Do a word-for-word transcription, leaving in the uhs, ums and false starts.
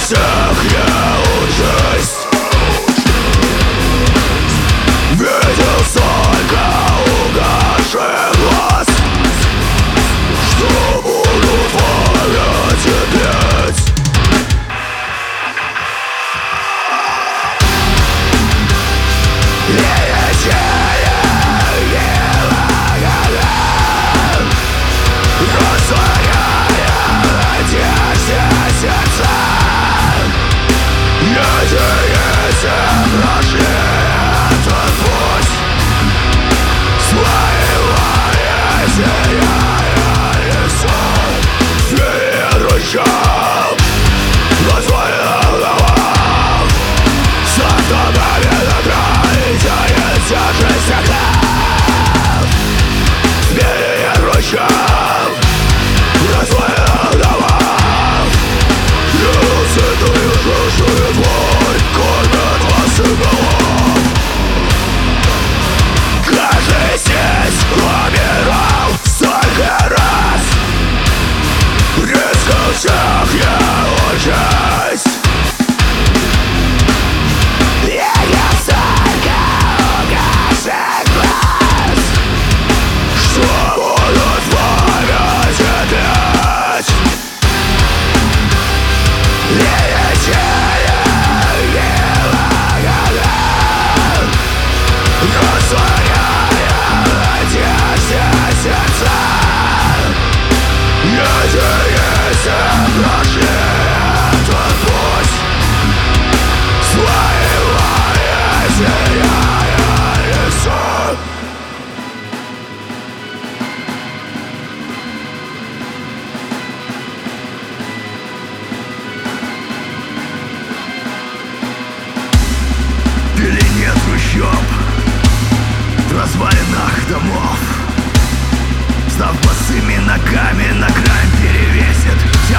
всех я учусь. Видел столько угасших глаз, что буду творить и петь. Всех я учусь. Видел столько угасших глаз, что буду творить и петь. Величие года, растворяя надежды сердца. Надеюсь, прошли этот путь, своего теряя лицо. Или нет трущоб, в развалинах домов, став босыми ногами на грань перевесит.